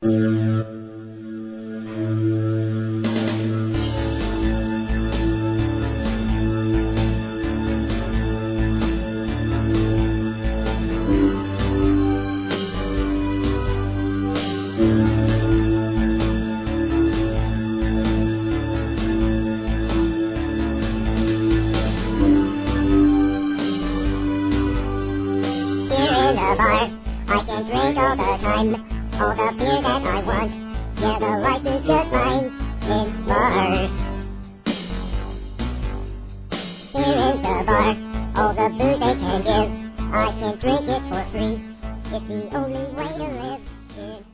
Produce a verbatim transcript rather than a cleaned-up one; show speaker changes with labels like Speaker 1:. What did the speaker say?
Speaker 1: Bar. I can drink all the time, all the beer that I want. Yeah, the life is just fine in bars. Here is the bar, all the booze they can give. I can drink it for free. It's the only way to live in